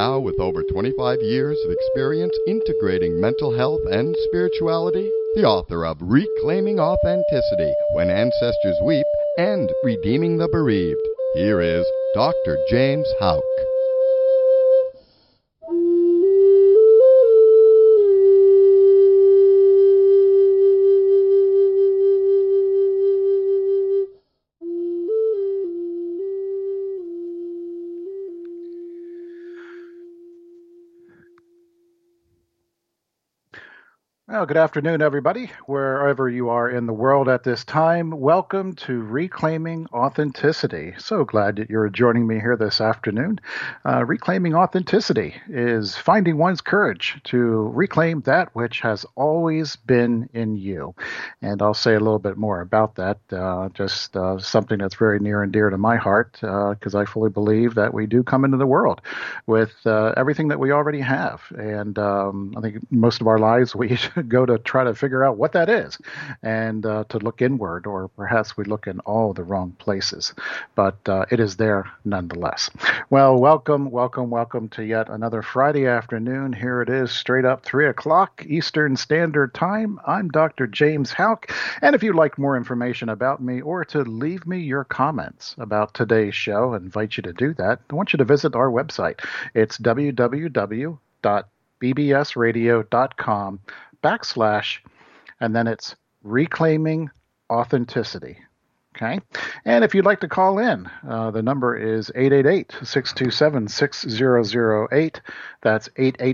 Now, with over 25 years of experience integrating mental health and spirituality, the author of Reclaiming Authenticity, When Ancestors Weep, and Redeeming the Bereaved, here is Dr. James Houck. Well, good afternoon, everybody, wherever you are in the world at this time. Welcome to Reclaiming Authenticity. So glad that you're joining me here this afternoon. Reclaiming Authenticity is finding one's courage to reclaim that which has always been in you. And I'll say a little bit more about that, something that's very near and dear to my heart, because I fully believe that we do come into the world with everything that we already have. And I think most of our lives we go to try to figure out what that is and to look inward, or perhaps we look in all the wrong places, but it is there nonetheless. Well, welcome to yet another Friday afternoon. Here it is, straight up 3 o'clock Eastern Standard Time. I'm Dr. James Houck, and if you'd like more information about me or to leave me your comments about today's show, I invite you to do that. I want you to visit our website. It's www.bbsradio.com/ and then it's Reclaiming Authenticity. Okay. And if you'd like to call in, the number is 888-627-6008. That's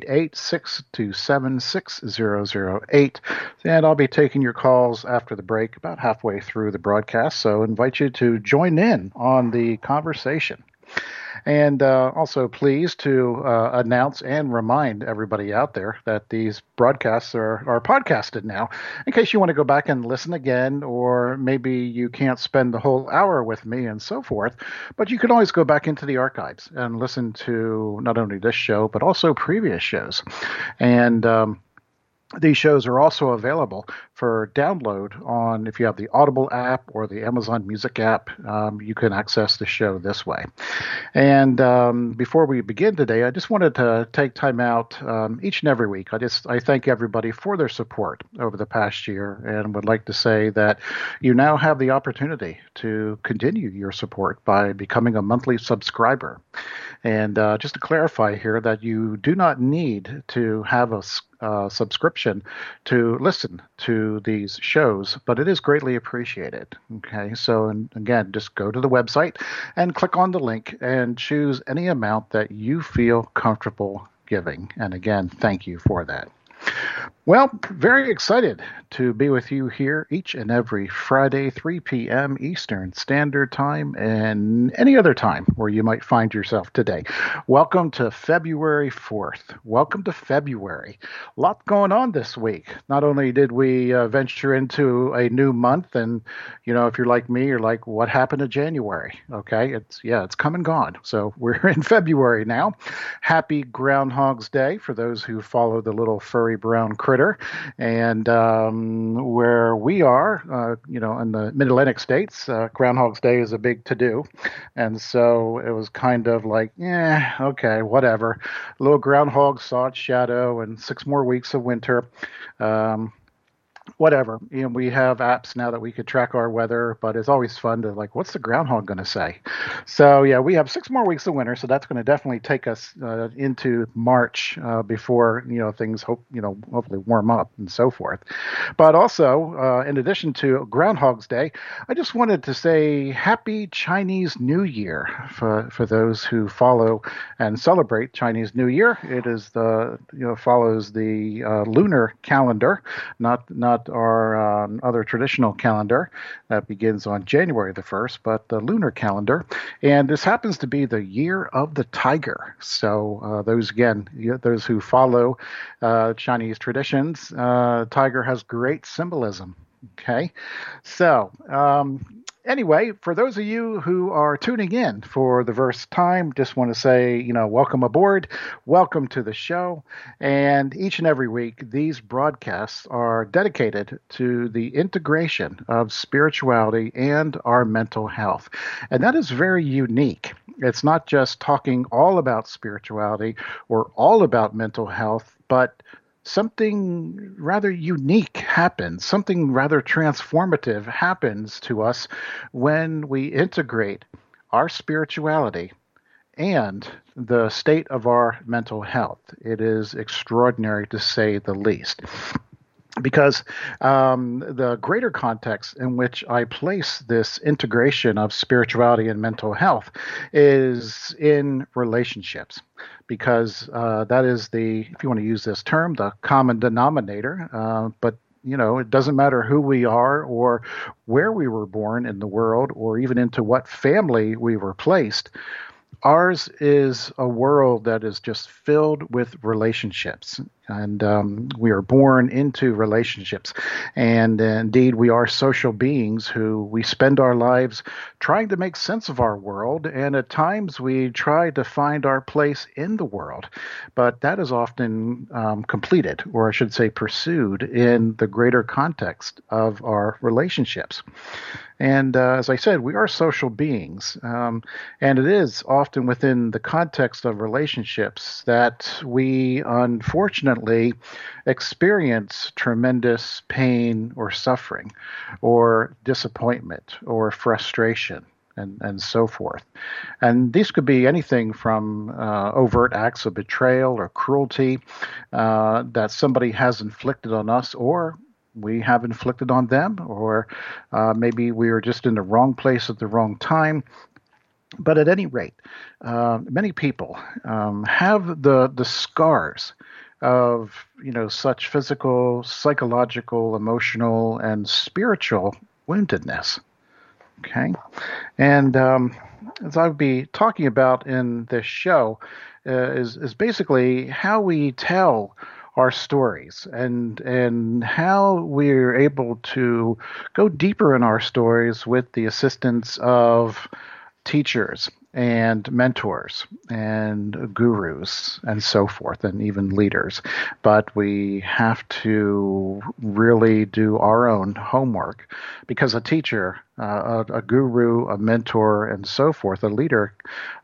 888-627-6008. And I'll be taking your calls after the break, about halfway through the broadcast. So I invite you to join in on the conversation. And also pleased to announce and remind everybody out there that these broadcasts are podcasted now, in case you want to go back and listen again, or maybe you can't spend the whole hour with me and so forth, but you can always go back into the archives and listen to not only this show, but also previous shows. And these shows are also available for download on, if you have the Audible app or the Amazon Music app, you can access the show this way. And before we begin today, I just wanted to take time out each and every week. I thank everybody for their support over the past year, and would like to say that you now have the opportunity to continue your support by becoming a monthly subscriber. And just to clarify here, that you do not need to have a subscription to listen to these shows, but it is greatly appreciated. Okay, so and again, just go to the website and click on the link and choose any amount that you feel comfortable giving. And again, thank you for that. Well, very excited to be with you here each and every Friday, 3 p.m. Eastern Standard Time, and any other time where you might find yourself today. Welcome to February 4th. Welcome to February. A lot going on this week. Not only did we venture into a new month, and, you know, if you're like me, you're like, what happened to January? Okay, it's come and gone. So we're in February now. Happy Groundhog's Day for those who follow the little furry brown critter. And where we are, in the Mid-Atlantic states, Groundhog's Day is a big to-do. And so it was kind of like, okay, whatever. A little groundhog saw its shadow, and 6 more weeks of winter. Whatever. You know, we have apps now that we could track our weather, but it's always fun to like, what's the groundhog going to say? So yeah, we have 6 more weeks of winter, so that's going to definitely take us into March before things hopefully warm up and so forth. But also, in addition to Groundhog's Day, I just wanted to say Happy Chinese New Year for those who follow and celebrate Chinese New Year. It is follows the lunar calendar, not our other traditional calendar that begins on January the 1st, but the lunar calendar. And this happens to be the year of the tiger. So those who follow Chinese traditions, tiger has great symbolism. Okay, so Anyway, for those of you who are tuning in for the first time, just want to say, welcome aboard, welcome to the show. And each and every week, these broadcasts are dedicated to the integration of spirituality and our mental health. And that is very unique. It's not just talking all about spirituality or all about mental health, but something rather unique happens, something rather transformative happens to us when we integrate our spirituality and the state of our mental health. It is extraordinary to say the least. Because the greater context in which I place this integration of spirituality and mental health is in relationships, because that is if you want to use this term, the common denominator. But it doesn't matter who we are or where we were born in the world or even into what family we were placed. Ours is a world that is just filled with relationships, and we are born into relationships. And indeed, we are social beings who we spend our lives trying to make sense of our world, and at times we try to find our place in the world. But that is often completed, or I should say pursued, in the greater context of our relationships. And as I said, we are social beings, and it is often within the context of relationships that we unfortunately experience tremendous pain or suffering or disappointment or frustration and so forth. And these could be anything from overt acts of betrayal or cruelty that somebody has inflicted on us, or we have inflicted on them, or maybe we were just in the wrong place at the wrong time. But at any rate, many people have the scars of such physical, psychological, emotional, and spiritual woundedness. Okay, and as I'll be talking about in this show, is basically how we tell our stories and how we're able to go deeper in our stories with the assistance of teachers and mentors and gurus and so forth, and even leaders. But we have to really do our own homework, because a teacher, a guru, a mentor, and so forth, a leader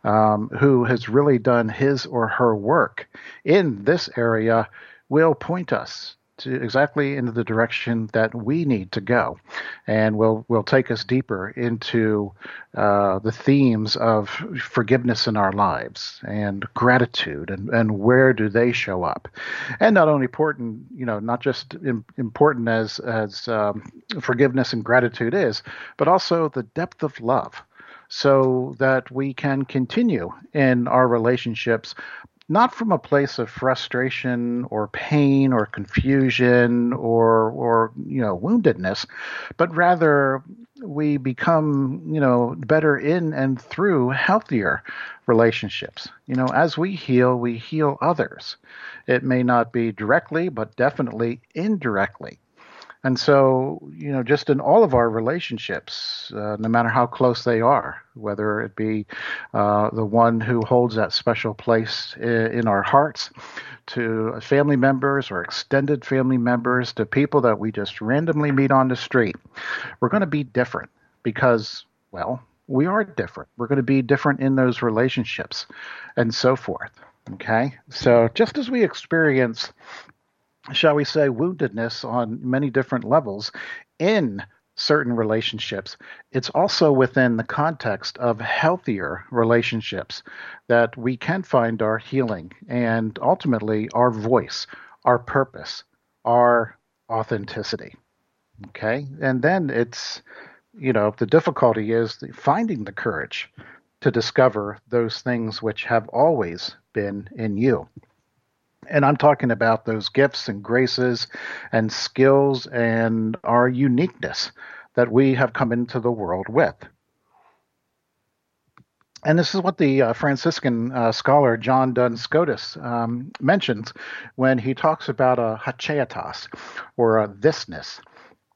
who has really done his or her work in this area will point us to exactly into the direction that we need to go, and will take us deeper into the themes of forgiveness in our lives and gratitude, and where do they show up, and not only important, not just important as forgiveness and gratitude is, but also the depth of love, so that we can continue in our relationships not from a place of frustration or pain or confusion or woundedness, but rather we become, better in and through healthier relationships. As we heal others. It may not be directly, but definitely indirectly. And so, just in all of our relationships, no matter how close they are, whether it be the one who holds that special place in our hearts, to family members or extended family members, to people that we just randomly meet on the street, we're going to be different because, well, we are different. We're going to be different in those relationships and so forth. Okay? So just as we experience, shall we say, woundedness on many different levels in certain relationships, it's also within the context of healthier relationships that we can find our healing and ultimately our voice, our purpose, our authenticity. Okay? And then it's, the difficulty is finding the courage to discover those things which have always been in you. And I'm talking about those gifts and graces and skills and our uniqueness that we have come into the world with. And this is what the Franciscan scholar John Duns Scotus mentions when he talks about a hacheatas, or a thisness.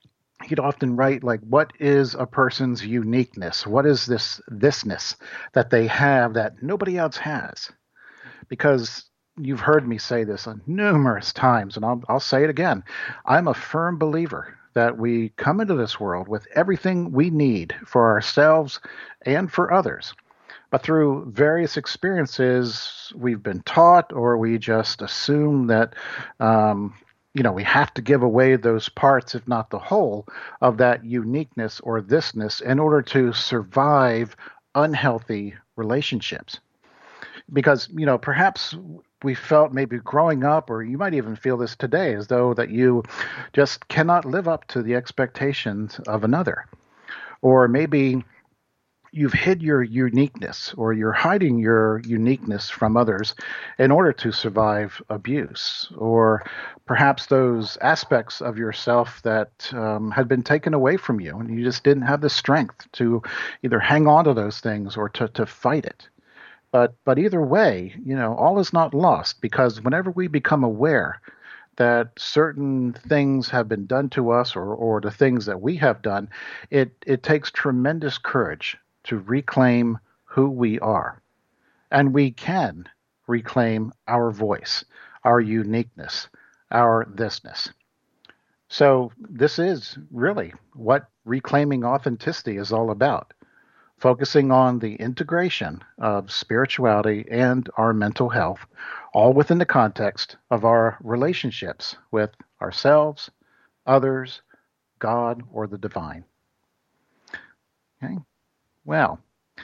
he'd often write like, what is a person's uniqueness? What is thisness that they have that nobody else has? Because you've heard me say this on numerous times, and I'll say it again. I'm a firm believer that we come into this world with everything we need for ourselves and for others. But through various experiences, we've been taught, or we just assume that, we have to give away those parts, if not the whole, of that uniqueness or thisness in order to survive unhealthy relationships. Because, perhaps we felt maybe growing up, or you might even feel this today, as though that you just cannot live up to the expectations of another. Or maybe you've hid your uniqueness, or you're hiding your uniqueness from others in order to survive abuse, or perhaps those aspects of yourself that had been taken away from you, and you just didn't have the strength to either hang on to those things or to fight it. But either way, all is not lost, because whenever we become aware that certain things have been done to us, or the things that we have done, it takes tremendous courage to reclaim who we are. And we can reclaim our voice, our uniqueness, our thisness. So this is really what reclaiming authenticity is all about, focusing on the integration of spirituality and our mental health, all within the context of our relationships with ourselves, others, God, or the divine. Okay? Well,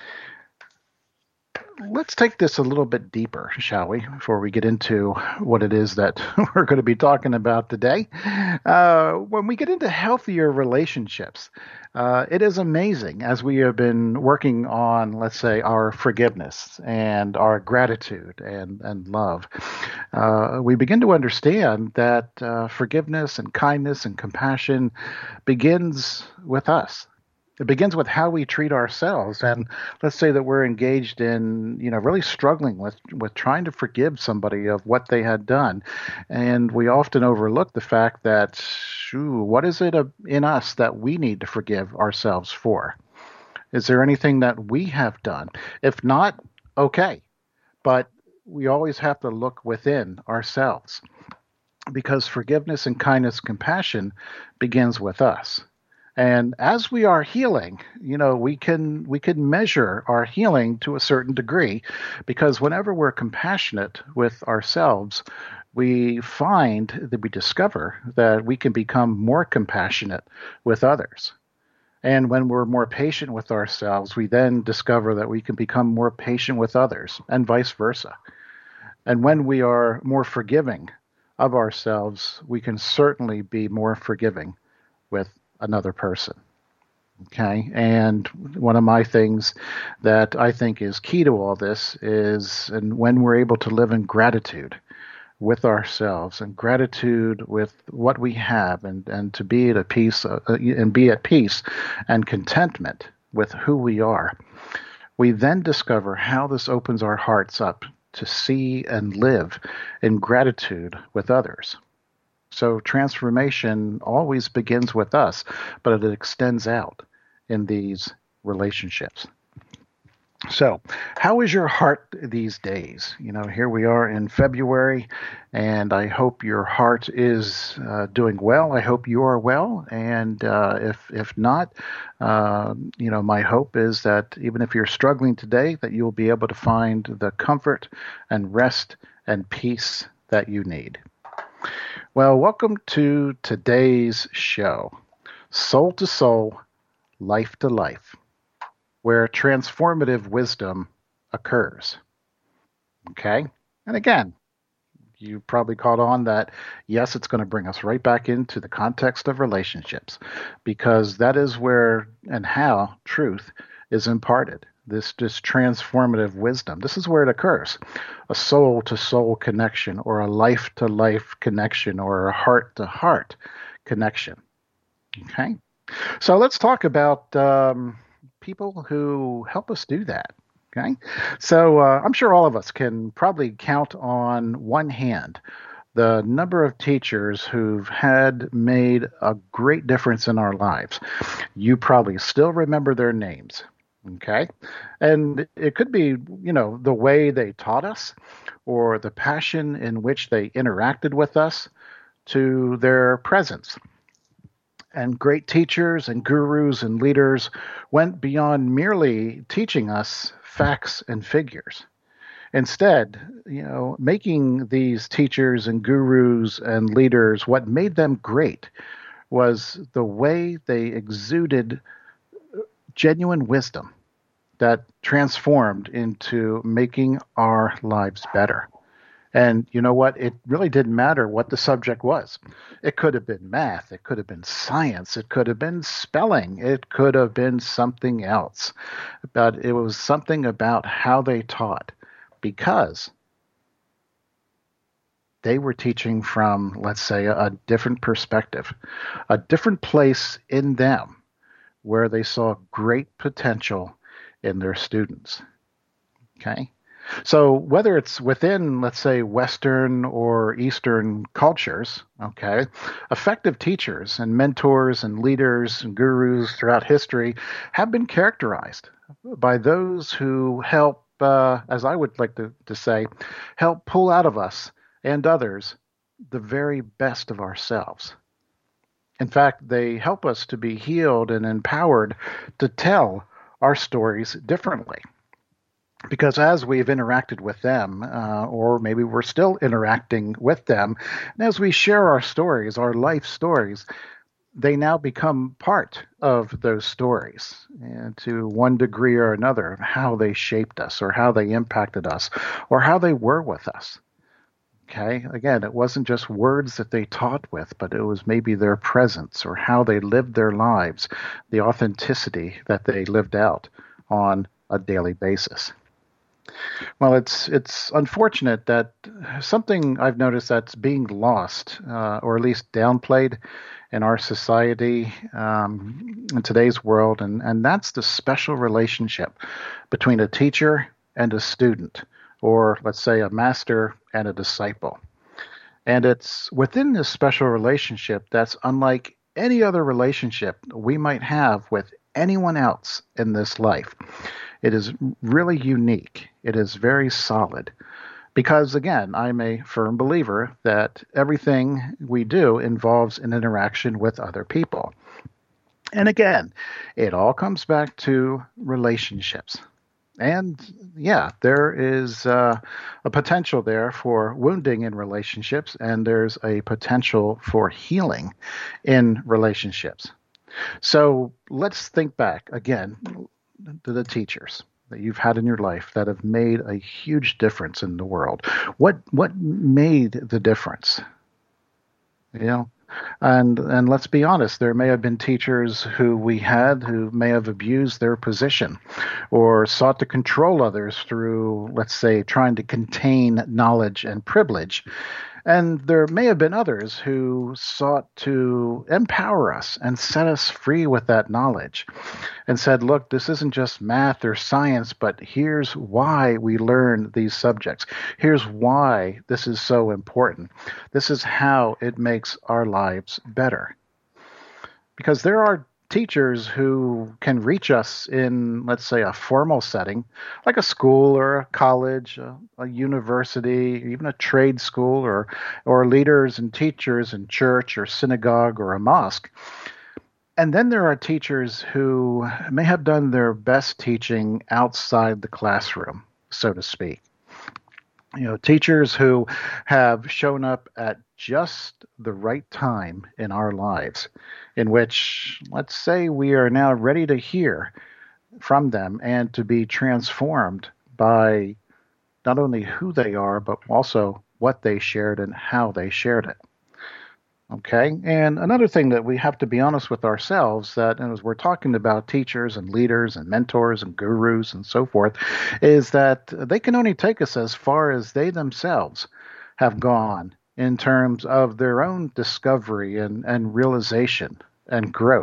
let's take this a little bit deeper, shall we, before we get into what it is that we're going to be talking about today. When we get into healthier relationships, it is amazing, as we have been working on, let's say, our forgiveness and our gratitude and love, we begin to understand that forgiveness and kindness and compassion begins with us. It begins with how we treat ourselves. And let's say that we're engaged in, really struggling with trying to forgive somebody of what they had done. And we often overlook the fact that, what is it in us that we need to forgive ourselves for? Is there anything that we have done? If not, okay. But we always have to look within ourselves, because forgiveness and kindness, compassion begins with us. And as we are healing, we can measure our healing to a certain degree, because whenever we're compassionate with ourselves, we discover that we can become more compassionate with others. And when we're more patient with ourselves, we then discover that we can become more patient with others, and vice versa. And when we are more forgiving of ourselves, we can certainly be more forgiving with another person. Okay. And one of my things that I think is key to all this is, and when we're able to live in gratitude with ourselves and gratitude with what we have, and to be at peace and contentment with who we are, we then discover how this opens our hearts up to see and live in gratitude with others. So transformation always begins with us, but it extends out in these relationships. So, how is your heart these days? Here we are in February, and I hope your heart is doing well. I hope you are well, and if not, my hope is that even if you're struggling today, that you'll be able to find the comfort and rest and peace that you need. Well, welcome to today's show, Soul to Soul, Life to Life, where transformative wisdom occurs. Okay? And again, you probably caught on that, yes, it's going to bring us right back into the context of relationships, because that is where and how truth is imparted. This transformative wisdom. This is where it occurs. A soul-to-soul connection, or a life-to-life connection, or a heart-to-heart connection. Okay? So let's talk about people who help us do that. Okay? So I'm sure all of us can probably count on one hand the number of teachers who've had made a great difference in our lives. You probably still remember their names. Okay. And it could be, the way they taught us or the passion in which they interacted with us to their presence. And great teachers and gurus and leaders went beyond merely teaching us facts and figures. Instead, making these teachers and gurus and leaders, what made them great was the way they exuded genuine wisdom that transformed into making our lives better. And you know what? It really didn't matter what the subject was. It could have been math. It could have been science. It could have been spelling. It could have been something else. But it was something about how they taught, because they were teaching from, let's say, a different perspective, a different place in them where they saw great potential in their students. Okay? So whether it's within, let's say, Western or Eastern cultures, okay, effective teachers and mentors and leaders and gurus throughout history have been characterized by those who help, as I would like to say, help pull out of us and others the very best of ourselves. In fact, they help us to be healed and empowered to tell our stories differently. Because as we've interacted with them, or maybe we're still interacting with them, and as we share our stories, our life stories, they now become part of those stories, and to one degree or another, how they shaped us, or how they impacted us, or how they were with us. Okay, again, it wasn't just words that they taught with, but it was maybe their presence, or how they lived their lives, the authenticity that they lived out on a daily basis. Well, it's unfortunate that something I've noticed that's being lost, or at least downplayed in our society, in today's world, and that's the special relationship between a teacher and a student, or let's say a master and a disciple. And it's within this special relationship that's unlike any other relationship we might have with anyone else in this life. It is really unique. It is very solid. Because, again, I'm a firm believer that everything we do involves an interaction with other people. And again, it all comes back to relationships. And yeah, there is a potential there for wounding in relationships, and there's a potential for healing in relationships. So let's think back again to the teachers that you've had in your life that have made a huge difference in the world. What made the difference? And let's be honest, there may have been teachers who we had who may have abused their position or sought to control others through, let's say, trying to contain knowledge and privilege. And there may have been others who sought to empower us and set us free with that knowledge and said, look, this isn't just math or science, but here's why we learn these subjects. Here's why this is so important. This is how it makes our lives better. Because there are teachers who can reach us in, let's say, a formal setting, like a school or a college, a university, even a trade school, or leaders and teachers in church or synagogue or a mosque. And then there are teachers who may have done their best teaching outside the classroom, so to speak. Teachers who have shown up at just the right time in our lives, in which, let's say, we are now ready to hear from them and to be transformed by not only who they are, but also what they shared and how they shared it. Okay, and another thing that we have to be honest with ourselves, that as we're talking about teachers and leaders and mentors and gurus and so forth, is that they can only take us as far as they themselves have gone in terms of their own discovery and realization and growth.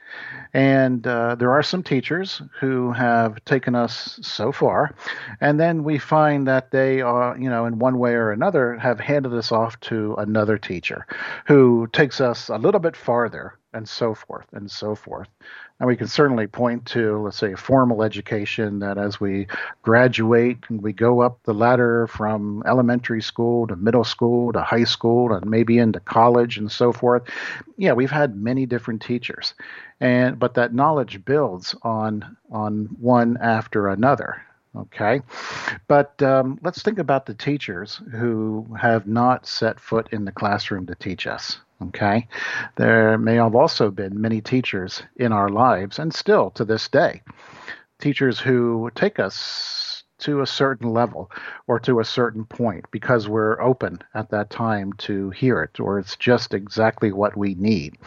And there are some teachers who have taken us so far, and then we find that they are, in one way or another, have handed us off to another teacher who takes us a little bit farther, and so forth and so forth. And we can certainly point to, let's say, formal education, that as we graduate and we go up the ladder from elementary school to middle school to high school and maybe into college and so forth. Yeah, we've had many different teachers, but that knowledge builds on one after another. Okay, but let's think about the teachers who have not set foot in the classroom to teach us. Okay, there may have also been many teachers in our lives, and still to this day, teachers who take us to a certain level or to a certain point because we're open at that time to hear it, or it's just exactly what we need.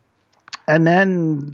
And then,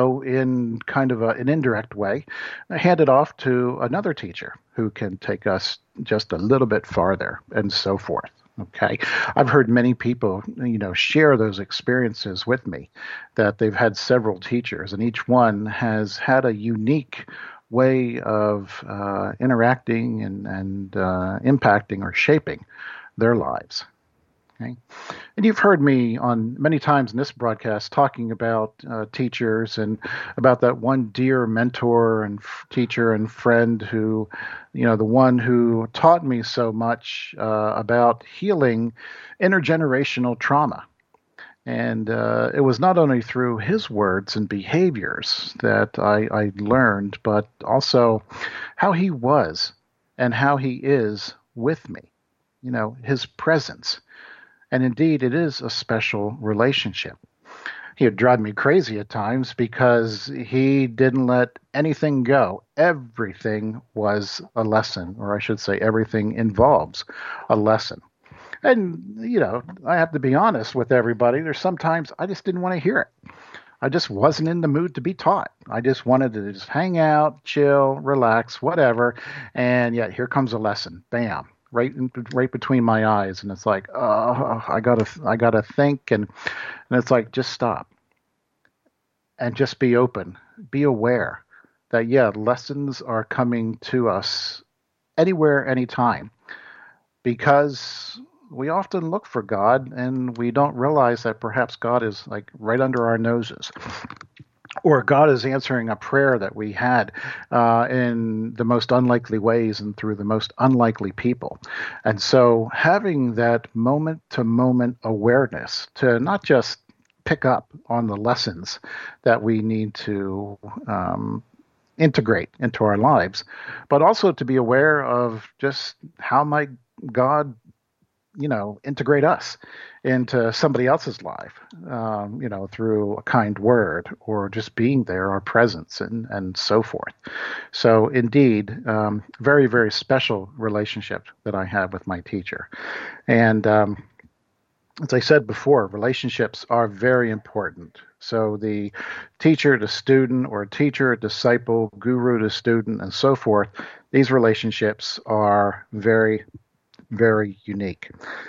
in kind of an indirect way, hand it off to another teacher who can take us just a little bit farther, and so forth. Okay. I've heard many people, share those experiences with me, that they've had several teachers, and each one has had a unique way of interacting and impacting or shaping their lives. Okay. And you've heard me on many times in this broadcast talking about teachers and about that one dear mentor and teacher and friend who, the one who taught me so much about healing intergenerational trauma. And it was not only through his words and behaviors that I learned, but also how he was and how he is with me, his presence. And indeed, it is a special relationship. He would drive me crazy at times because he didn't let anything go. Everything was a lesson, or I should say, everything involves a lesson. And, I have to be honest with everybody. There's sometimes I just didn't want to hear it. I just wasn't in the mood to be taught. I just wanted to just hang out, chill, relax, whatever. And yet here comes a lesson. Bam. Right between my eyes, and it's like, oh, I gotta think, and it's like, just stop and just be open, be aware that lessons are coming to us anywhere, anytime, because we often look for God and we don't realize that perhaps God is like right under our noses. Or God is answering a prayer that we had in the most unlikely ways and through the most unlikely people. And so having that moment-to-moment awareness to not just pick up on the lessons that we need to integrate into our lives, but also to be aware of just how might God integrate us into somebody else's life, through a kind word or just being there, our presence, and so forth. So indeed, very, very special relationship that I have with my teacher. And as I said before, relationships are very important. So the teacher to student, or teacher, disciple, guru to student, and so forth, these relationships are very, very unique.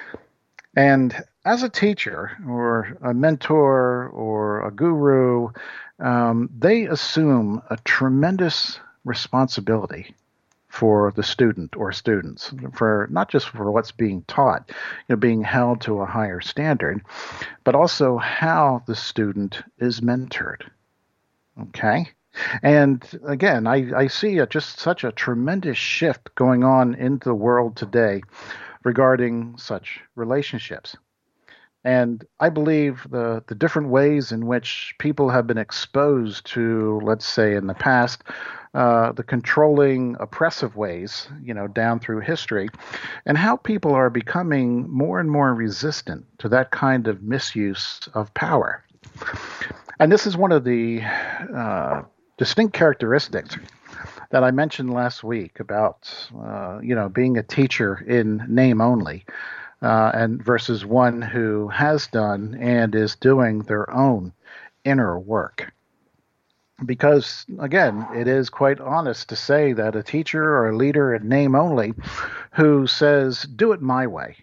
And as a teacher or a mentor or a guru, they assume a tremendous responsibility for the student or students, for not just for what's being taught, being held to a higher standard, but also how the student is mentored. Okay? And again, I see just such a tremendous shift going on in the world today regarding such relationships. And I believe the different ways in which people have been exposed to, let's say in the past, the controlling, oppressive ways, down through history, and how people are becoming more and more resistant to that kind of misuse of power. And this is one of the distinct characteristics that I mentioned last week about, being a teacher in name only, and versus one who has done and is doing their own inner work. Because, again, it is quite honest to say that a teacher or a leader in name only who says, do it my way,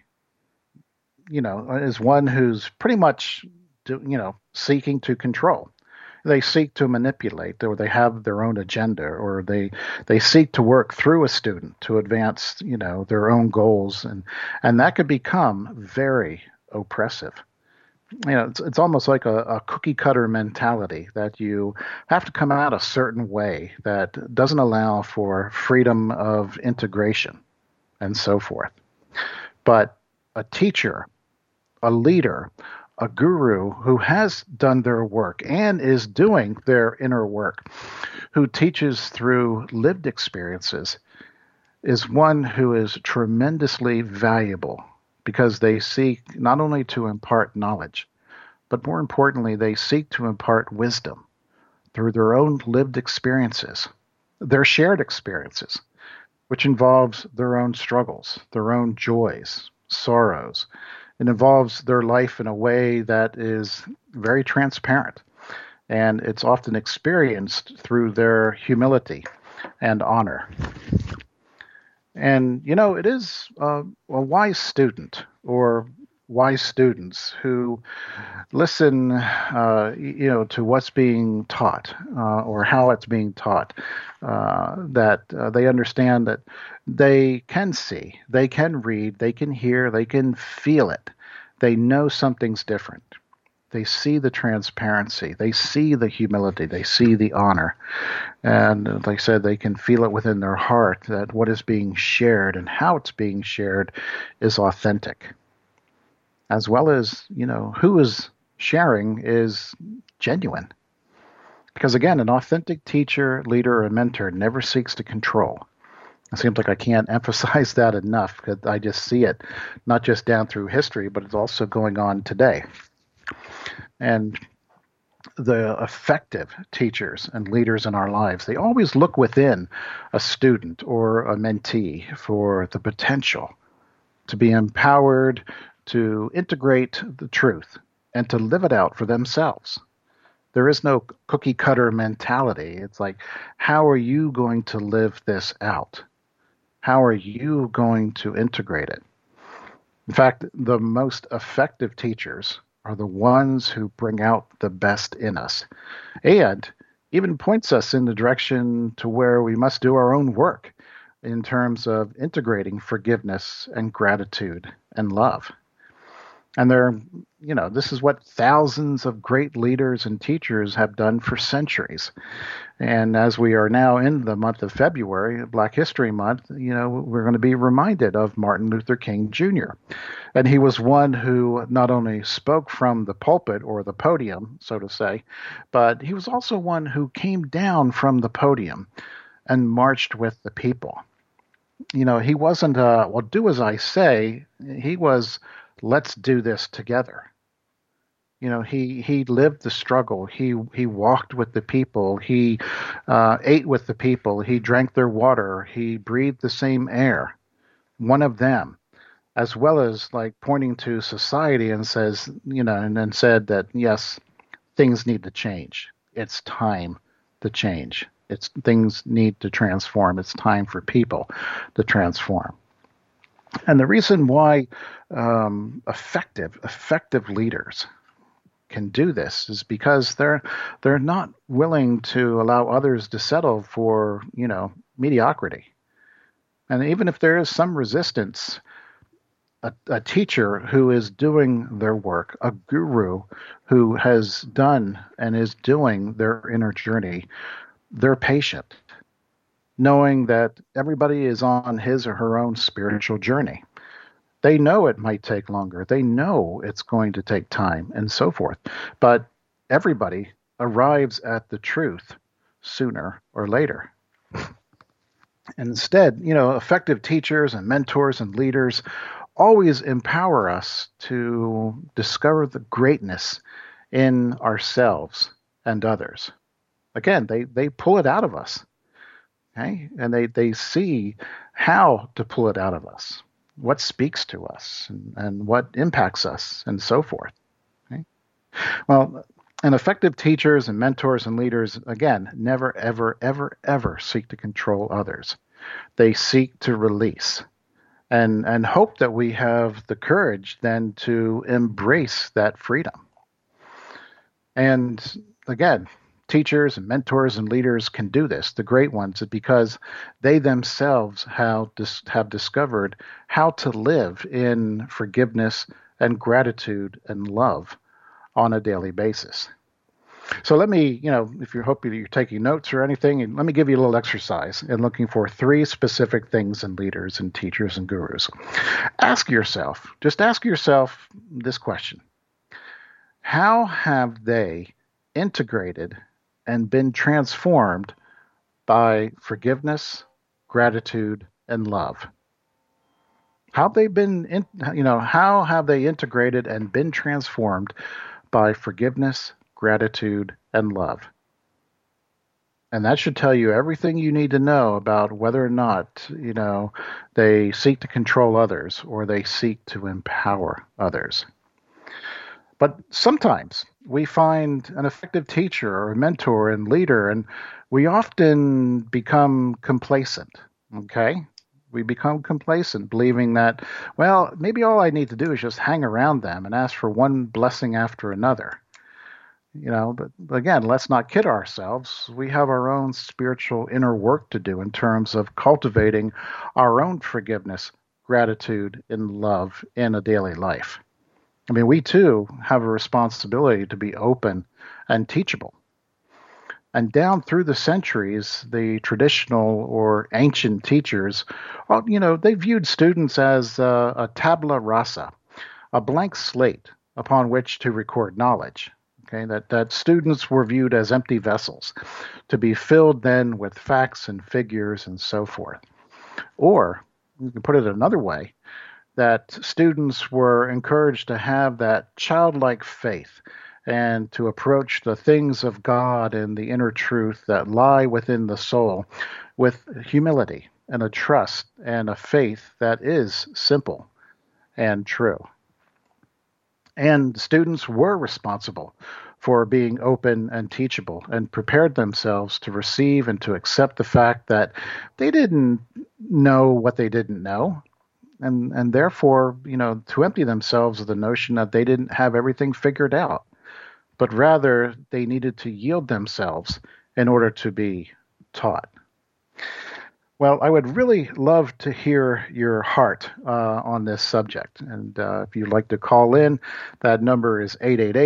is one who's pretty much, seeking to control. They seek to manipulate, or they have their own agenda, or they seek to work through a student to advance, their own goals, and that could become very oppressive. It's almost like a cookie cutter mentality that you have to come out a certain way that doesn't allow for freedom of integration and so forth. But a teacher, a leader, a guru who has done their work and is doing their inner work, who teaches through lived experiences, is one who is tremendously valuable because they seek not only to impart knowledge, but more importantly, they seek to impart wisdom through their own lived experiences, their shared experiences, which involves their own struggles, their own joys, sorrows. It involves their life in a way that is very transparent, and it's often experienced through their humility and honor. And, it is a wise student or wise students who listen, to what's being taught or how it's being taught, that they understand that they can see, they can read, they can hear, they can feel it. They know something's different. They see the transparency. They see the humility. They see the honor. And like I said, they can feel it within their heart that what is being shared and how it's being shared is authentic. As well as, who is sharing is genuine. Because again, an authentic teacher, leader, or mentor never seeks to control. It seems like I can't emphasize that enough because I just see it, not just down through history, but it's also going on today. And the effective teachers and leaders in our lives, they always look within a student or a mentee for the potential to be empowered to integrate the truth and to live it out for themselves. There is no cookie cutter mentality. It's like, how are you going to live this out? How are you going to integrate it? In fact, the most effective teachers are the ones who bring out the best in us and even points us in the direction to where we must do our own work in terms of integrating forgiveness and gratitude and love. And this is what thousands of great leaders and teachers have done for centuries. And as we are now in the month of February, Black History Month, we're going to be reminded of Martin Luther King Jr. And he was one who not only spoke from the pulpit or the podium, so to say, but he was also one who came down from the podium and marched with the people. He wasn't, well, do as I say. He was, let's do this together. He lived the struggle. He walked with the people. He ate with the people. He drank their water. He breathed the same air. One of them, as well as like pointing to society and says, and then said that yes, things need to change. It's time to change. Things need to transform. It's time for people to transform. And the reason why effective leaders can do this is because they're not willing to allow others to settle for mediocrity. And even if there is some resistance, a teacher who is doing their work, a guru who has done and is doing their inner journey, they're patient, knowing that everybody is on his or her own spiritual journey. They know it might take longer. They know it's going to take time and so forth. But everybody arrives at the truth sooner or later. Instead, effective teachers and mentors and leaders always empower us to discover the greatness in ourselves and others. Again, they pull it out of us. Okay? And they see how to pull it out of us, what speaks to us and what impacts us and so forth. Okay? Well, and effective teachers and mentors and leaders, again, never, ever, ever, ever seek to control others. They seek to release and hope that we have the courage then to embrace that freedom. And again, teachers and mentors and leaders can do this, the great ones, because they themselves have discovered how to live in forgiveness and gratitude and love on a daily basis. So let me, if you're hoping that you're taking notes or anything, let me give you a little exercise in looking for 3 specific things in leaders and teachers and gurus. Ask yourself this question. How have they integrated and been transformed by forgiveness, gratitude, and love? How have they how have they integrated and been transformed by forgiveness, gratitude, and love? And that should tell you everything you need to know about whether or not, they seek to control others or they seek to empower others. But sometimes we find an effective teacher or a mentor and leader, and we often become complacent, okay? We become complacent, believing that, well, maybe all I need to do is just hang around them and ask for one blessing after another. But again, let's not kid ourselves. We have our own spiritual inner work to do in terms of cultivating our own forgiveness, gratitude, and love in a daily life. I mean, we too have a responsibility to be open and teachable. And down through the centuries, the traditional or ancient teachers, they viewed students as a tabula rasa, a blank slate upon which to record knowledge. Okay, that students were viewed as empty vessels to be filled then with facts and figures and so forth. Or, you can put it another way, that students were encouraged to have that childlike faith and to approach the things of God and the inner truth that lie within the soul with humility and a trust and a faith that is simple and true. And students were responsible for being open and teachable and prepared themselves to receive and to accept the fact that they didn't know what they didn't know. And therefore, to empty themselves of the notion that they didn't have everything figured out, but rather they needed to yield themselves in order to be taught. Well, I would really love to hear your heart on this subject. And if you'd like to call in, that number is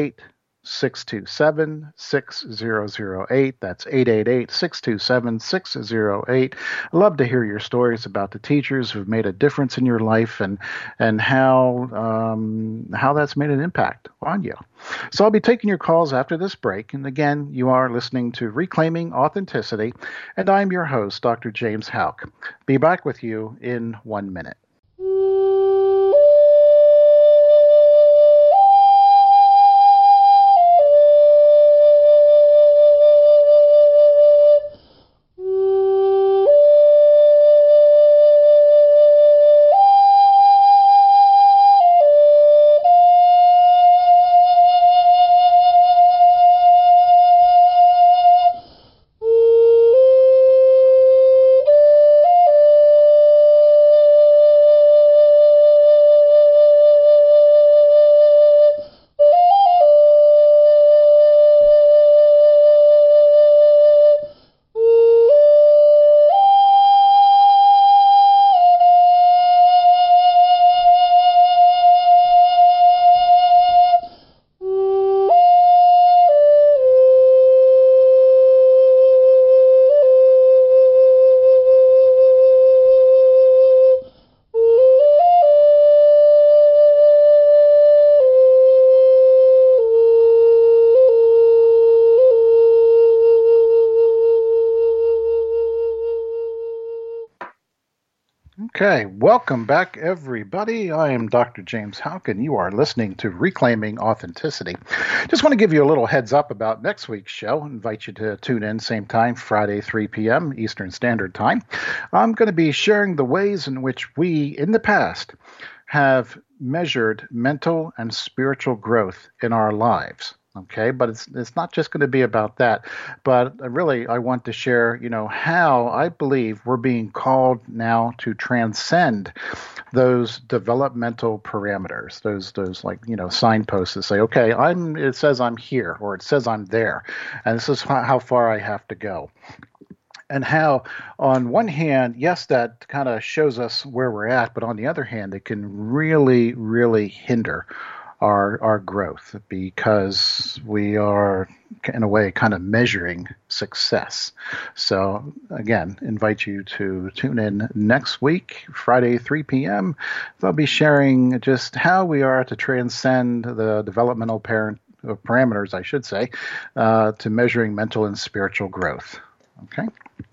888-627-6008. That's 888-627-6008. I'd love to hear your stories about the teachers who've made a difference in your life and how that's made an impact on you. So I'll be taking your calls after this break. And again, you are listening to Reclaiming Authenticity, and I'm your host, Dr. James Houck. Be back with you in 1 minute. Okay, welcome back, everybody. I am Dr. James Houck, and you are listening to Reclaiming Authenticity. Just want to give you a little heads up about next week's show. I invite you to tune in same time, Friday, 3 p.m. Eastern Standard Time. I'm going to be sharing the ways in which we, in the past, have measured mental and spiritual growth in our lives. Okay, but it's not just going to be about that, but really I want to share, how I believe we're being called now to transcend those developmental parameters, those like signposts that say, okay, it says I'm here or it says I'm there, and this is how far I have to go. And how, on one hand, yes, that kind of shows us where we're at, but on the other hand, it can really, really hinder our growth because we are, in a way, kind of measuring success. So, again, invite you to tune in next week, Friday, 3 p.m. They'll be sharing just how we are to transcend the developmental parameters, I should say, to measuring mental and spiritual growth. Okay.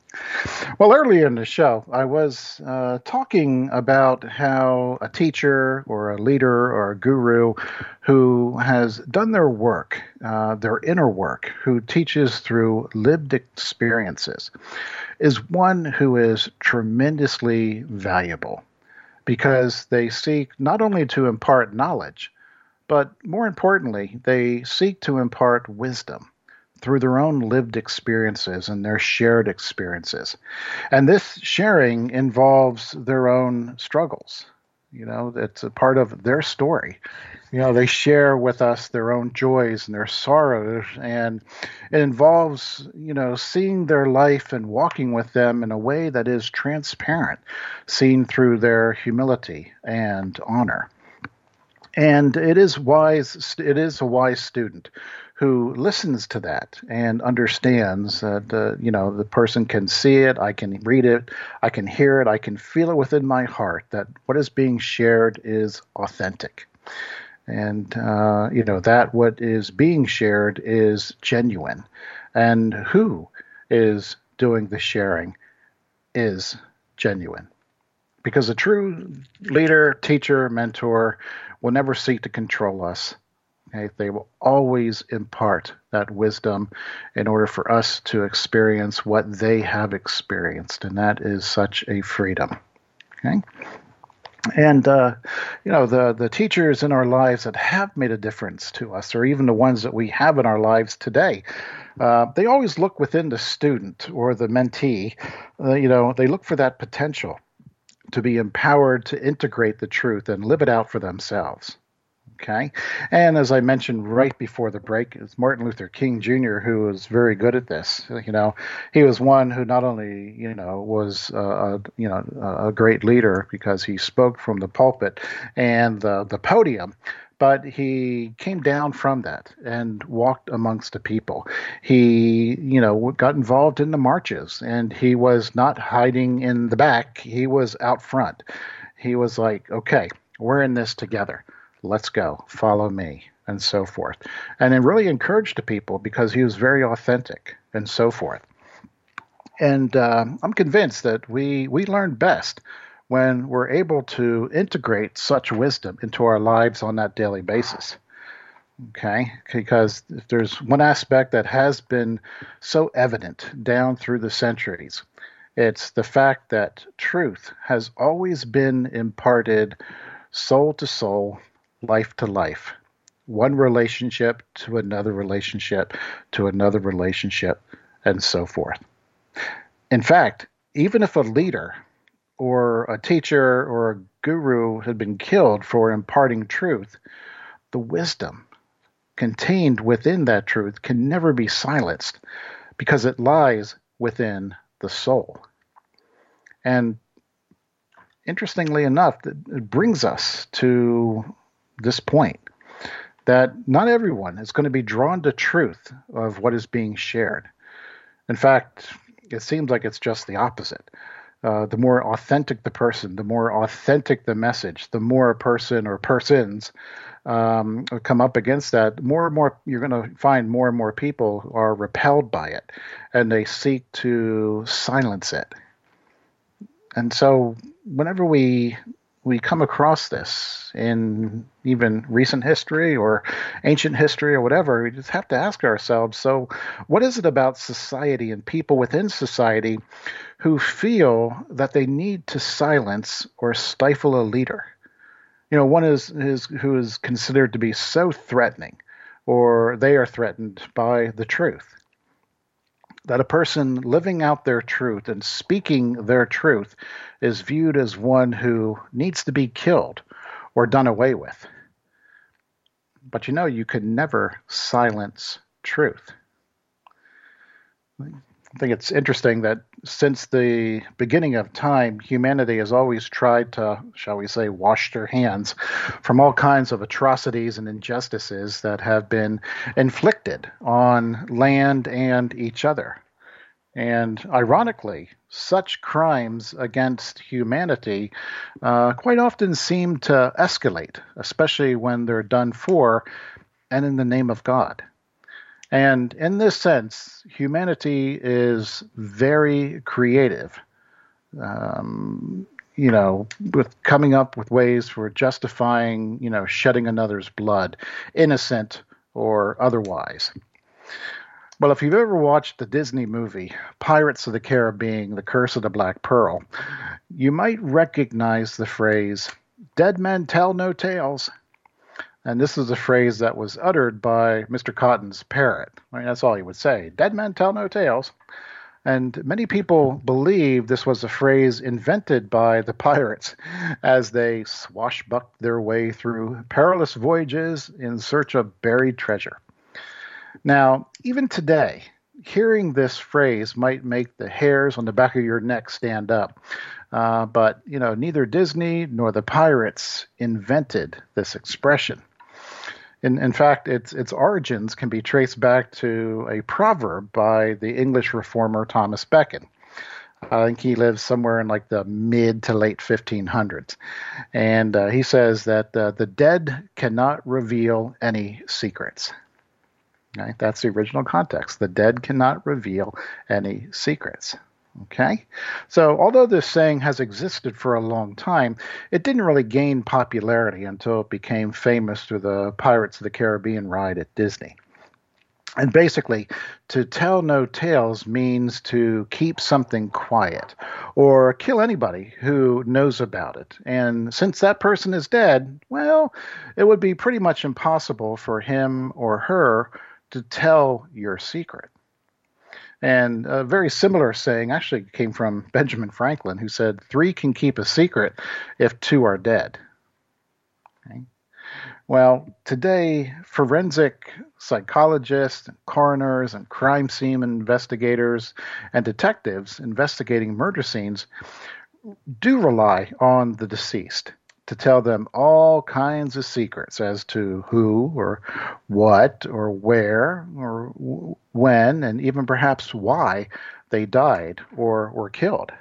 Well, earlier in the show, I was talking about how a teacher or a leader or a guru who has done their work, their inner work, who teaches through lived experiences, is one who is tremendously valuable because they seek not only to impart knowledge, but more importantly, they seek to impart wisdom through their own lived experiences and their shared experiences. And this sharing involves their own struggles. It's a part of their story. They share with us their own joys and their sorrows, and it involves, seeing their life and walking with them in a way that is transparent, seen through their humility and honor. And it is a wise student who listens to that and understands that, the person can see it, I can read it, I can hear it, I can feel it within my heart that what is being shared is authentic. And, that what is being shared is genuine. And who is doing the sharing is genuine. Because a true leader, teacher, mentor will never seek to control us. Okay? They will always impart that wisdom in order for us to experience what they have experienced, and that is such a freedom. Okay? And the teachers in our lives that have made a difference to us, or even the ones that we have in our lives today, they always look within the student or the mentee. They look for that potential to be empowered to integrate the truth and live it out for themselves. Okay. And as I mentioned right before the break, it's Martin Luther King Jr. who was very good at this. He was one who not only, was, a great leader because he spoke from the pulpit and the podium, but he came down from that and walked amongst the people. He, got involved in the marches, and he was not hiding in the back. He was out front. He was like, okay, we're in this together. Let's go. Follow me, and so forth. And it really encouraged the people because he was very authentic and so forth. And I'm convinced that we learn best when we're able to integrate such wisdom into our lives on that daily basis. Okay, because if there's one aspect that has been so evident down through the centuries, it's the fact that truth has always been imparted soul to soul, life to life, one relationship to another relationship to another relationship, and so forth. In fact, even if a leader or a teacher or a guru had been killed for imparting truth, the wisdom contained within that truth can never be silenced because it lies within the soul. And interestingly enough, it brings us to this point that not everyone is going to be drawn to truth of what is being shared. In fact, it seems like it's just the opposite. The more authentic the person, the more authentic the message, the more a person or persons come up against that, more and more you're going to find more and more people are repelled by it, and they seek to silence it. And so whenever we come across this in even recent history or ancient history or whatever, we just have to ask ourselves, so what is it about society and people within society who feel that they need to silence or stifle a leader? One who is considered to be so threatening or they are threatened by the truth. That a person living out their truth and speaking their truth is viewed as one who needs to be killed or done away with. But you can never silence truth. I think it's interesting that since the beginning of time, humanity has always tried to, shall we say, wash their hands from all kinds of atrocities and injustices that have been inflicted on land and each other. And ironically, such crimes against humanity quite often seem to escalate, especially when they're done for and in the name of God. And in this sense, humanity is very creative, with coming up with ways for justifying, shedding another's blood, innocent or otherwise. Well, if you've ever watched the Disney movie, Pirates of the Caribbean, The Curse of the Black Pearl, you might recognize the phrase, "Dead men tell no tales." And this is a phrase that was uttered by Mr. Cotton's parrot. I mean, that's all he would say. Dead men tell no tales. And many people believe this was a phrase invented by the pirates as they swashbucked their way through perilous voyages in search of buried treasure. Now, even today, hearing this phrase might make the hairs on the back of your neck stand up. But neither Disney nor the pirates invented this expression. In fact, its origins can be traced back to a proverb by the English reformer Thomas Becket. I think he lives somewhere in like the mid to late 1500s. And he says that the dead cannot reveal any secrets. Okay? That's the original context. The dead cannot reveal any secrets. Okay, so although this saying has existed for a long time, it didn't really gain popularity until it became famous through the Pirates of the Caribbean ride at Disney. And basically, to tell no tales means to keep something quiet or kill anybody who knows about it. And since that person is dead, well, it would be pretty much impossible for him or her to tell your secret. And a very similar saying actually came from Benjamin Franklin, who said, 3 can keep a secret if 2 are dead. Okay. Well, today, forensic psychologists, coroners, and crime scene investigators and detectives investigating murder scenes do rely on the deceased to tell them all kinds of secrets as to who or what or where or when and even perhaps why they died or were killed.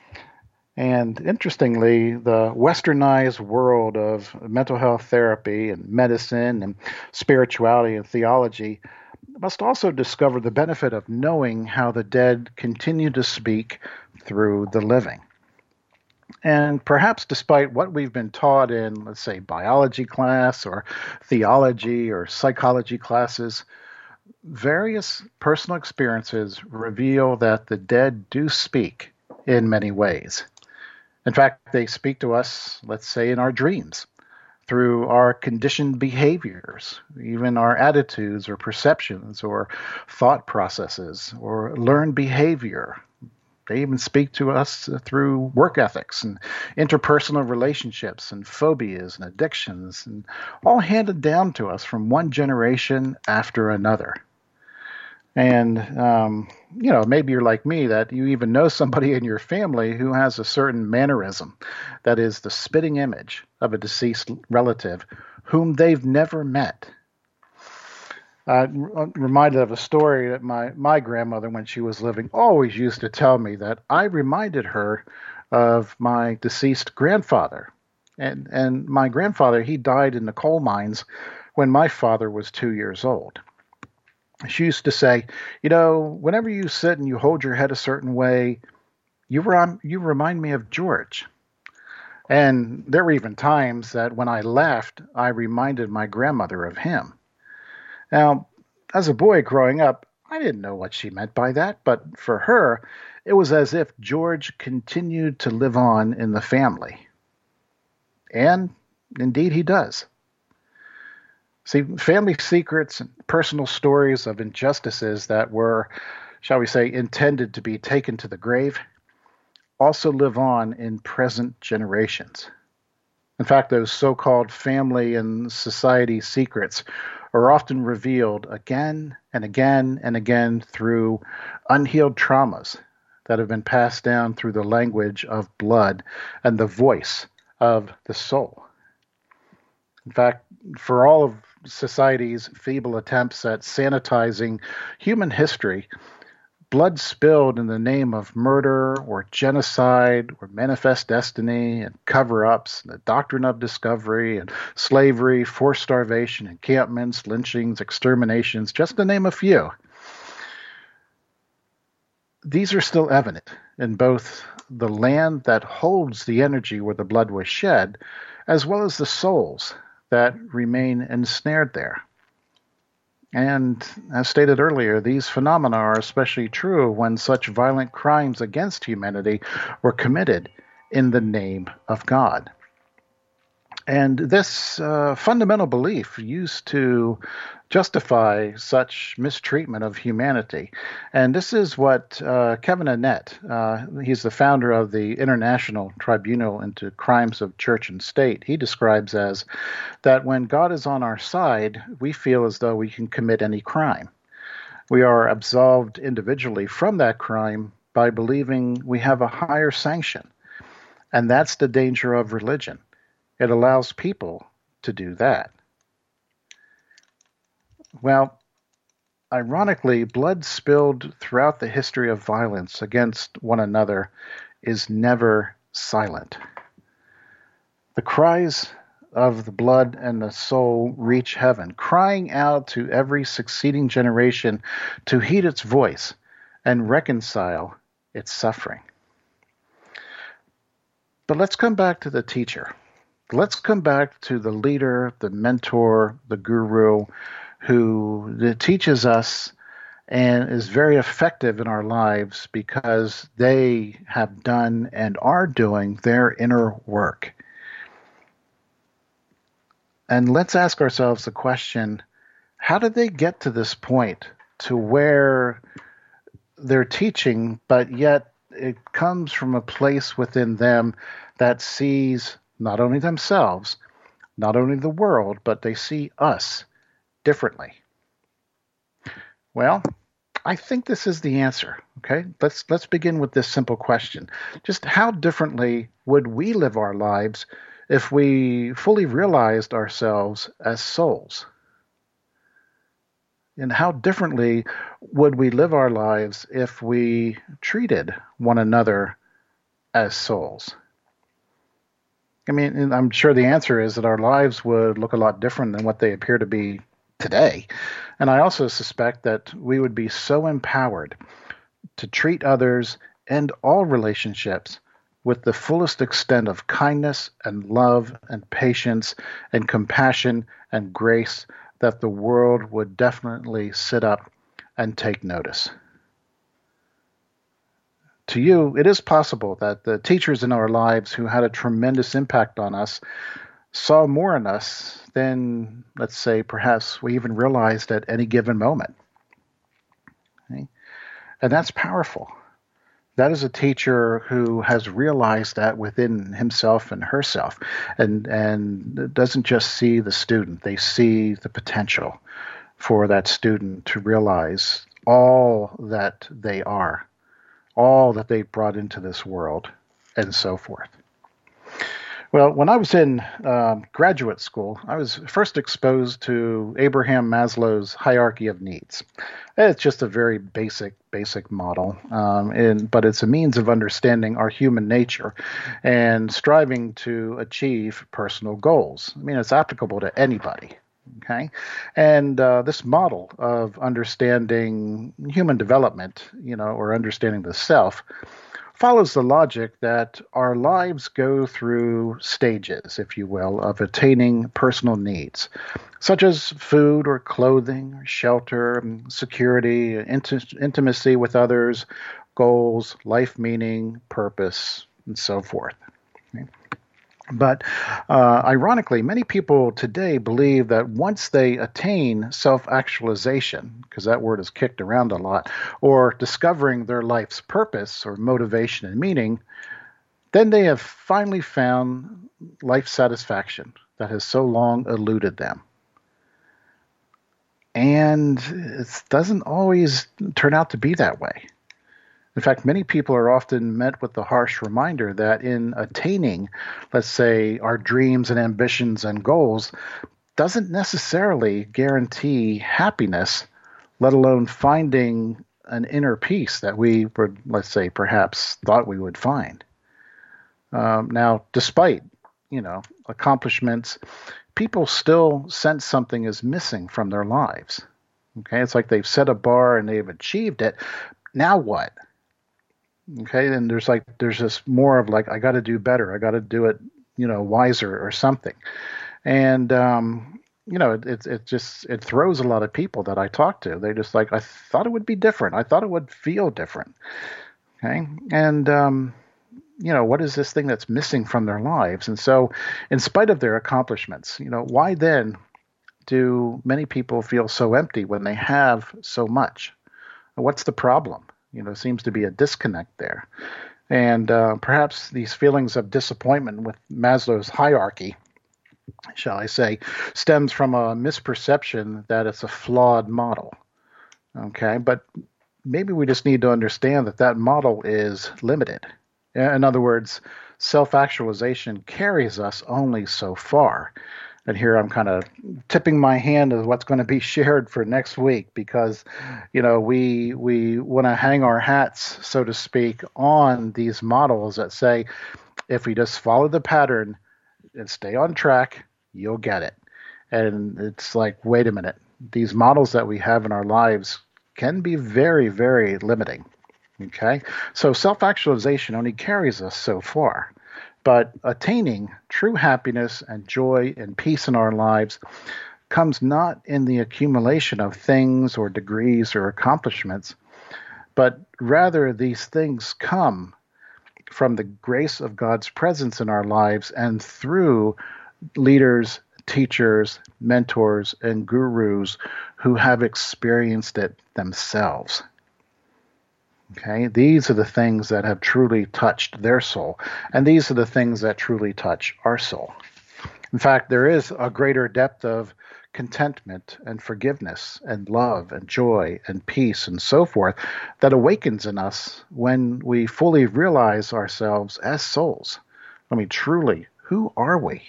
And interestingly, the westernized world of mental health therapy and medicine and spirituality and theology must also discover the benefit of knowing how the dead continue to speak through the living. And perhaps despite what we've been taught in, let's say, biology class or theology or psychology classes, various personal experiences reveal that the dead do speak in many ways. In fact, they speak to us, let's say, in our dreams, through our conditioned behaviors, even our attitudes or perceptions or thought processes or learned behavior. They even speak to us through work ethics and interpersonal relationships and phobias and addictions, and all handed down to us from one generation after another. And, maybe you're like me, that you even know somebody in your family who has a certain mannerism that is the spitting image of a deceased relative whom they've never met. Reminded of a story that my grandmother, when she was living, always used to tell me that I reminded her of my deceased grandfather. And my grandfather, he died in the coal mines when my father was 2 years old. She used to say, whenever you sit and you hold your head a certain way, you remind me of George. And there were even times that when I left, I reminded my grandmother of him. Now, as a boy growing up, I didn't know what she meant by that, but for her, it was as if George continued to live on in the family. And indeed he does. See, family secrets and personal stories of injustices that were, shall we say, intended to be taken to the grave also live on in present generations. In fact, those so-called family and society secrets are often revealed again and again and again through unhealed traumas that have been passed down through the language of blood and the voice of the soul. In fact, for all of society's feeble attempts at sanitizing human history, blood spilled in the name of murder or genocide or manifest destiny and cover-ups, and the doctrine of discovery and slavery, forced starvation, encampments, lynchings, exterminations, just to name a few. These are still evident in both the land that holds the energy where the blood was shed, as well as the souls that remain ensnared there. And as stated earlier, these phenomena are especially true when such violent crimes against humanity were committed in the name of God. And this fundamental belief used to justify such mistreatment of humanity. And this is what Kevin Annett, he's the founder of the International Tribunal into Crimes of Church and State, he describes as that when God is on our side, we feel as though we can commit any crime. We are absolved individually from that crime by believing we have a higher sanction. And that's the danger of religion. It allows people to do that. Well, ironically, blood spilled throughout the history of violence against one another is never silent. The cries of the blood and the soul reach heaven, crying out to every succeeding generation to heed its voice and reconcile its suffering. But let's come back to the teacher. Let's come back to the leader, the mentor, the guru, who teaches us and is very effective in our lives because they have done and are doing their inner work. And let's ask ourselves the question, how did they get to this point to where they're teaching, but yet it comes from a place within them that sees not only themselves, not only the world, but they see us differently? Well, I think this is the answer. Okay, let's begin with this simple question. Just how differently would we live our lives if we fully realized ourselves as souls? And how differently would we live our lives if we treated one another as souls? I mean, and I'm sure the answer is that our lives would look a lot different than what they appear to be today. And I also suspect that we would be so empowered to treat others and all relationships with the fullest extent of kindness and love and patience and compassion and grace that the world would definitely sit up and take notice. To you, it is possible that the teachers in our lives who had a tremendous impact on us saw more in us than, let's say, perhaps we even realized at any given moment. Okay? And that's powerful. That is a teacher who has realized that within himself and herself and doesn't just see the student. They see the potential for that student to realize all that they are, all that they've brought into this world, and so forth. Well, when I was in graduate school, I was first exposed to Abraham Maslow's hierarchy of needs. It's just a very basic model, but it's a means of understanding our human nature and striving to achieve personal goals. I mean, it's applicable to anybody. Okay, and this model of understanding human development, or understanding the self, follows the logic that our lives go through stages, if you will, of attaining personal needs, such as food or clothing, or shelter, security, intimacy with others, goals, life meaning, purpose, and so forth. Okay? But ironically, many people today believe that once they attain self-actualization, because that word is kicked around a lot, or discovering their life's purpose or motivation and meaning, then they have finally found life satisfaction that has so long eluded them. And it doesn't always turn out to be that way. In fact, many people are often met with the harsh reminder that in attaining, let's say, our dreams and ambitions and goals, doesn't necessarily guarantee happiness, let alone finding an inner peace that we would, let's say, perhaps thought we would find. Now, despite, accomplishments, people still sense something is missing from their lives. Okay, it's like they've set a bar and they've achieved it. Now what? Okay, and there's this more of like, I got to do better. I got to do it, wiser or something. And it throws a lot of people that I talk to. They just like, I thought it would be different. I thought it would feel different. Okay, and what is this thing that's missing from their lives? And so, in spite of their accomplishments, why then do many people feel so empty when they have so much? What's the problem? Seems to be a disconnect there. And perhaps these feelings of disappointment with Maslow's hierarchy, shall I say, stems from a misperception that it's a flawed model. Okay, but maybe we just need to understand that model is limited. In other words, self-actualization carries us only so far. And here I'm kind of tipping my hand as what's going to be shared for next week because, we want to hang our hats, so to speak, on these models that say, if we just follow the pattern and stay on track, you'll get it. And it's like, wait a minute, these models that we have in our lives can be very, very limiting. Okay, so self-actualization only carries us so far. But attaining true happiness and joy and peace in our lives comes not in the accumulation of things or degrees or accomplishments, but rather these things come from the grace of God's presence in our lives and through leaders, teachers, mentors, and gurus who have experienced it themselves. Okay, these are the things that have truly touched their soul, and these are the things that truly touch our soul. In fact, there is a greater depth of contentment and forgiveness and love and joy and peace and so forth that awakens in us when we fully realize ourselves as souls. I mean, truly, who are we?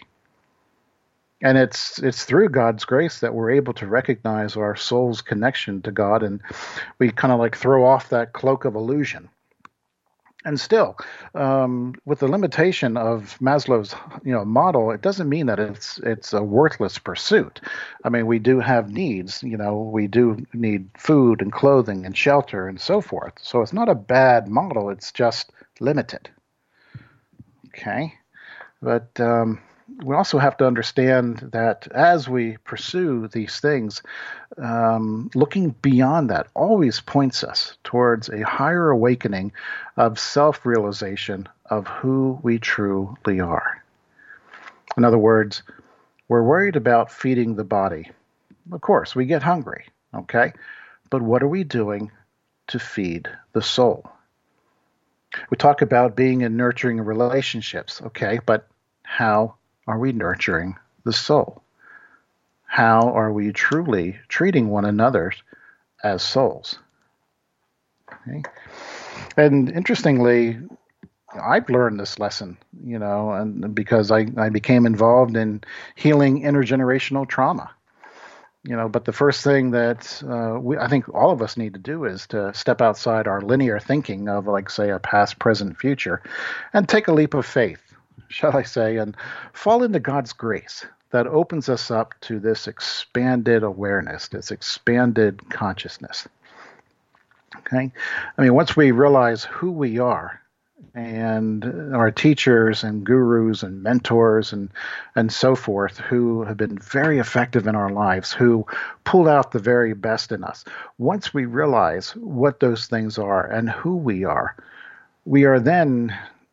And it's through God's grace that we're able to recognize our soul's connection to God, and we kind of like throw off that cloak of illusion. And still, with the limitation of Maslow's model, it doesn't mean that it's a worthless pursuit. I mean, we do have needs. We do need food and clothing and shelter and so forth. So it's not a bad model. It's just limited. Okay, but we also have to understand that as we pursue these things, looking beyond that always points us towards a higher awakening of self-realization of who we truly are. In other words, we're worried about feeding the body. Of course, we get hungry, okay? But what are we doing to feed the soul? We talk about being in nurturing relationships, okay? But how are we nurturing the soul? How are we truly treating one another as souls? Okay. And interestingly, I've learned this lesson, and because I became involved in healing intergenerational trauma. But the first thing that I think all of us need to do is to step outside our linear thinking of, like, say, a past, present, future, and take a leap of faith, shall I say, and fall into God's grace that opens us up to this expanded awareness, this expanded consciousness. Okay? I mean, once we realize who we are, and our teachers and gurus and mentors and so forth who have been very effective in our lives, who pull out the very best in us. Once we realize what those things are and who we are then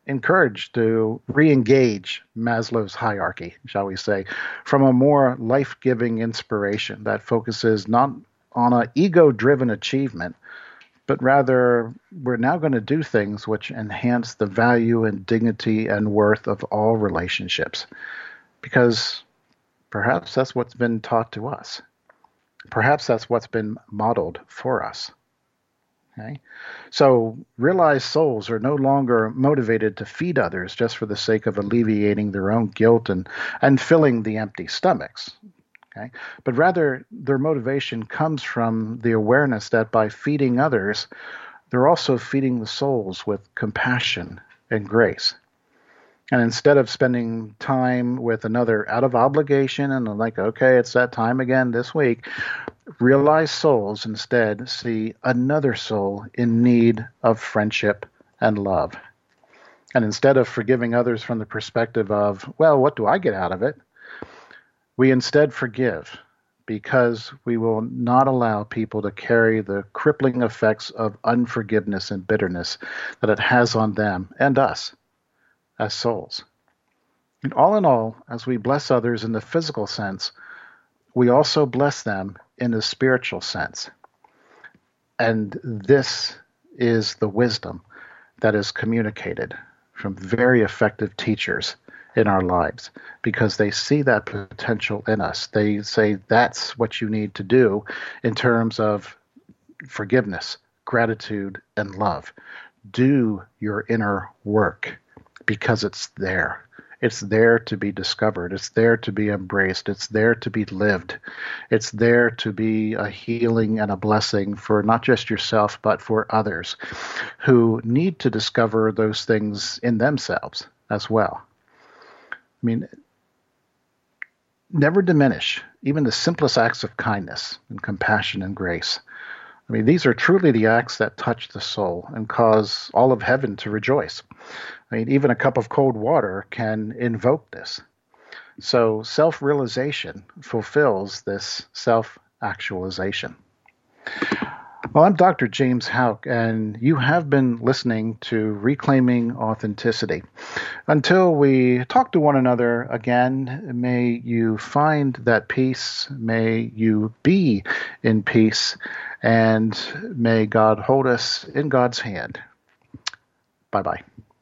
encouraged to re-engage Maslow's hierarchy, shall we say, from a more life-giving inspiration that focuses not on an ego-driven achievement, but rather we're now going to do things which enhance the value and dignity and worth of all relationships. Because perhaps that's what's been taught to us. Perhaps that's what's been modeled for us. Okay? So realized souls are no longer motivated to feed others just for the sake of alleviating their own guilt and filling the empty stomachs. Okay? But rather, their motivation comes from the awareness that by feeding others, they're also feeding the souls with compassion and grace. And instead of spending time with another out of obligation and like, okay, it's that time again this week, realized souls instead see another soul in need of friendship and love. And instead of forgiving others from the perspective of, well, what do I get out of it? We instead forgive because we will not allow people to carry the crippling effects of unforgiveness and bitterness that it has on them and us as souls. And all in all, as we bless others in the physical sense, we also bless them in the spiritual sense. And this is the wisdom that is communicated from very effective teachers in our lives, because they see that potential in us. They say that's what you need to do in terms of forgiveness, gratitude, and love. Do your inner work because it's there. It's there to be discovered. It's there to be embraced. It's there to be lived. It's there to be a healing and a blessing for not just yourself, but for others who need to discover those things in themselves as well. I mean, never diminish even the simplest acts of kindness and compassion and grace. I mean, these are truly the acts that touch the soul and cause all of heaven to rejoice. I mean, even a cup of cold water can invoke this. So self-realization fulfills this self-actualization. Well, I'm Dr. James Houck, and you have been listening to Reclaiming Authenticity. Until we talk to one another again, may you find that peace, may you be in peace, and may God hold us in God's hand. Bye-bye.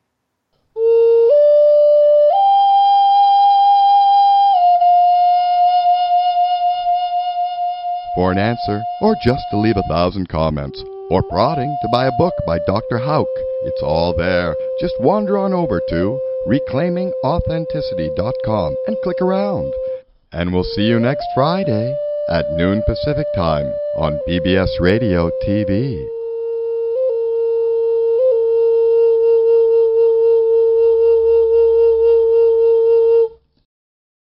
For an answer, or just to leave 1,000 comments, or prodding to buy a book by Dr. Houck, it's all there. Just wander on over to reclaimingauthenticity.com and click around. And we'll see you next Friday at noon Pacific Time on PBS Radio TV.